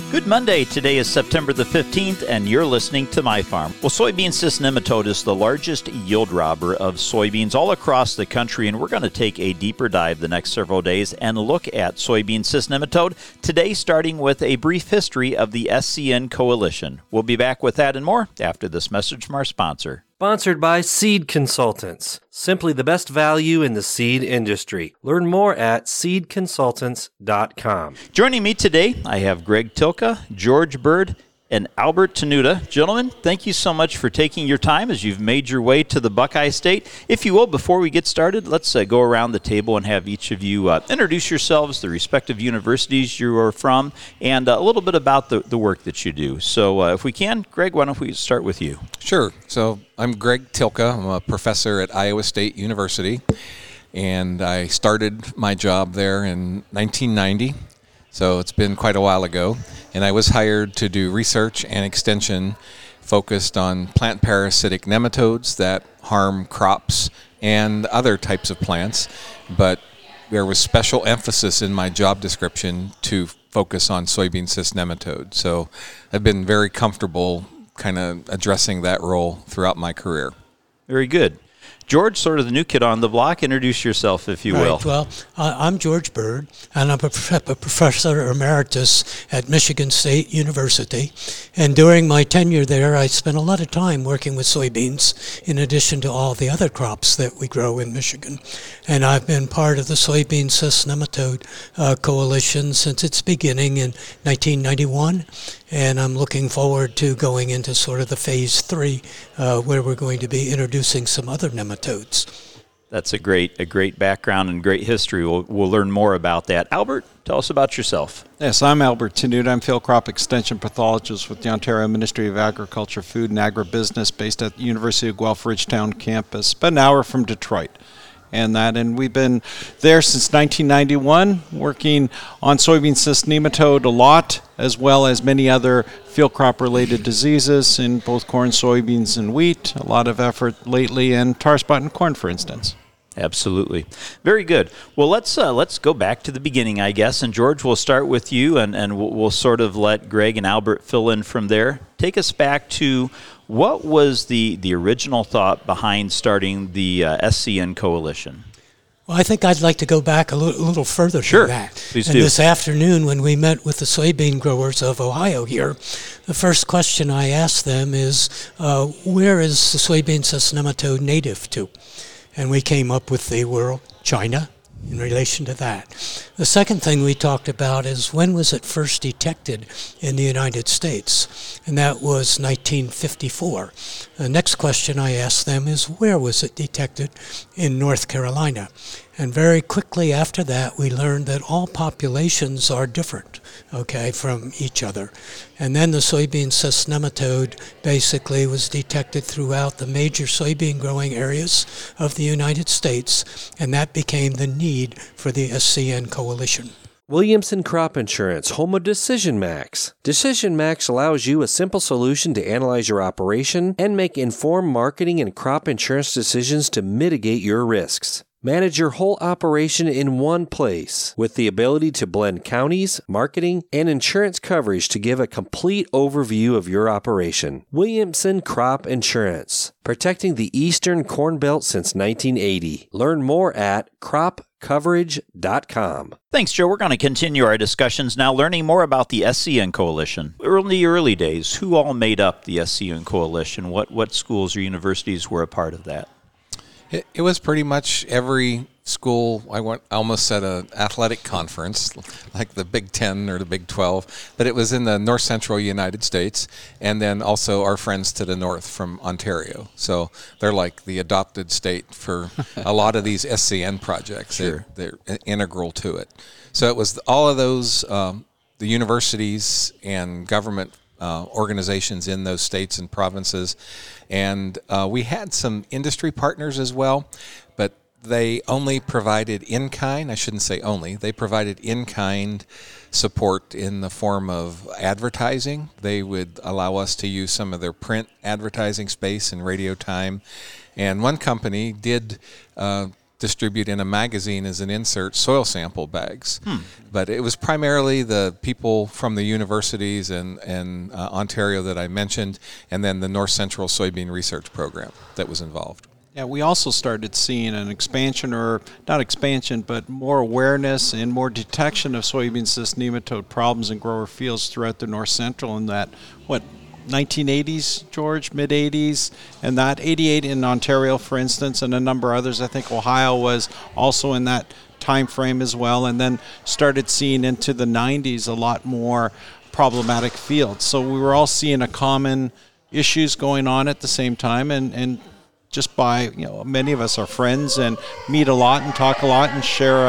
Good Monday. Today is September the 15th, and you're listening to My Farm. Well, soybean cyst nematode is the largest yield robber of soybeans all across the country, and we're going to take a deeper dive the next several days and look at soybean cyst nematode. Today, starting with a brief history of the SCN Coalition. We'll be back with that and more after this message from our sponsor. Sponsored by Seed Consultants, simply the best value in the seed industry. Learn more at seedconsultants.com. Joining me today, I have Greg Tilka, George Bird, and Albert Tenuta. Gentlemen, thank you so much for taking your time as you've made your way to the Buckeye State. If you will, before we get started, let's go around the table and have each of you introduce yourselves, the respective universities you are from, and a little bit about the work that you do. So if we can, Greg, why don't we start with you? Sure. So I'm Greg Tilka. I'm a professor at Iowa State University, and I started my job there in 1990. So it's been quite a while ago, and I was hired to do research and extension focused on plant parasitic nematodes that harm crops and other types of plants, but there was special emphasis in my job description to focus on soybean cyst nematode. So I've been very comfortable kind of addressing that role throughout my career. Very good. George, sort of the new kid on the block. Introduce yourself, if you will. Right. Well, I'm George Bird, and I'm a professor emeritus at Michigan State University. And during my tenure there, I spent a lot of time working with soybeans, in addition to all the other crops that we grow in Michigan. And I've been part of the Soybean Cyst Nematode Coalition since its beginning in 1991. And I'm looking forward to going into sort of the phase 3, where we're going to be introducing some other nematodes. That's a great background and great history. We'll learn more about that. Albert, tell us about yourself. Yes, I'm Albert Tenuta. I'm field crop extension pathologist with the Ontario Ministry of Agriculture, Food and Agribusiness, based at the University of Guelph Ridgetown campus, about an hour from Detroit. And we've been there since 1991, working on soybean cyst nematode a lot, as well as many other field crop-related diseases in both corn, soybeans, and wheat. A lot of effort lately in tar spot and corn, for instance. Absolutely. Very good. Well, let's go back to the beginning, I guess. And George, we'll start with you, and we'll sort of let Greg and Albert fill in from there. Take us back to what was the original thought behind starting the SCN Coalition? Well, I think I'd like to go back a little further Sure. than that. Please and do. This afternoon, when we met with the soybean growers of Ohio here, the first question I asked them is, where is the soybean cyst nematode native to? And we came up with the word China in relation to that. The second thing we talked about is, when was it first detected in the United States? And that was 1954. The next question I asked them is, where was it detected in North Carolina? And very quickly after that, we learned that all populations are different, from each other. And then the soybean cyst nematode basically was detected throughout the major soybean growing areas of the United States, and that became the need for the SCN Coalition. Williamson Crop Insurance, home of Decision Max. Decision Max allows you a simple solution to analyze your operation and make informed marketing and crop insurance decisions to mitigate your risks. Manage your whole operation in one place with the ability to blend counties, marketing, and insurance coverage to give a complete overview of your operation. Williamson Crop Insurance, protecting the Eastern Corn Belt since 1980. Learn more at cropcoverage.com. Thanks, Joe. We're going to continue our discussions now, learning more about the SCN Coalition. In the early days, who all made up the SCN Coalition? What schools or universities were a part of that? It was pretty much every school. I almost at an athletic conference, like the Big Ten or the Big 12, but it was in the north central United States, and then also our friends to the north from Ontario. So they're like the adopted state for a lot of these SCN projects. Sure. They're integral to it. So it was all of those, the universities and government organizations in those states and provinces. And we had some industry partners as well, but they only provided in-kind, I shouldn't say only, they provided in-kind support in the form of advertising. They would allow us to use some of their print advertising space and radio time. And one company did distribute in a magazine as an insert soil sample bags. But it was primarily the people from the universities and Ontario that I mentioned, and then the North Central Soybean Research Program that was involved. Yeah, we also started seeing an expansion, or not expansion, but more awareness and more detection of soybean cyst nematode problems in grower fields throughout the North Central in that, 1980s, George, mid-80s, and that 88 in Ontario, for instance, and a number of others. I think Ohio was also in that time frame as well, and then started seeing into the 90s a lot more problematic fields. So we were all seeing a common issues going on at the same time, and just by, many of us are friends and meet a lot and talk a lot and share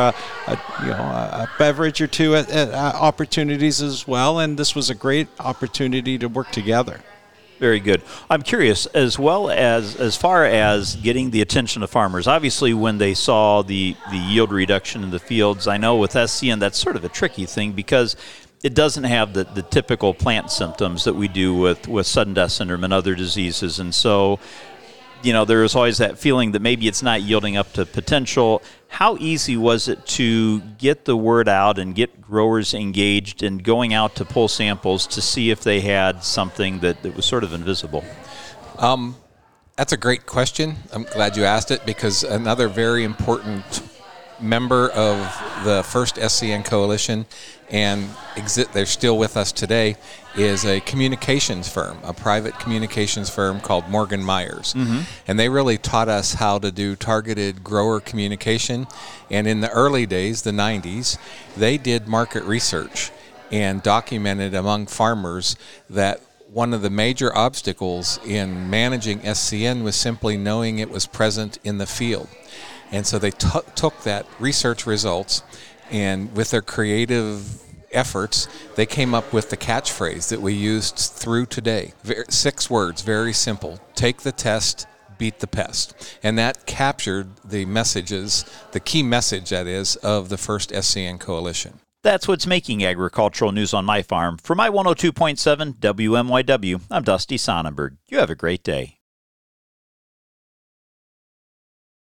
a beverage or two at opportunities as well. And this was a great opportunity to work together. Very good. I'm curious, as far as getting the attention of farmers, obviously when they saw the yield reduction in the fields, I know with SCN that's sort of a tricky thing because it doesn't have the typical plant symptoms that we do with sudden death syndrome and other diseases. And so, there is always that feeling that maybe it's not yielding up to potential. How easy was it to get the word out and get growers engaged in going out to pull samples to see if they had something that was sort of invisible? That's a great question. I'm glad you asked it, because another very important member of the first SCN Coalition, and they're still with us today, is a communications firm, a private communications firm called Morgan Myers. And they really taught us how to do targeted grower communication. And in the early days, the 90s, they did market research and documented among farmers that one of the major obstacles in managing SCN was simply knowing it was present in the field. And so they took that research results, and with their creative efforts, they came up with the catchphrase that we used through today. 6 words, very simple. Take the test, beat the pest. And that captured the messages, the key message, that is, of the first SCN Coalition. That's what's making agricultural news on my farm. For my 102.7 WMYW, I'm Dusty Sonnenberg. You have a great day.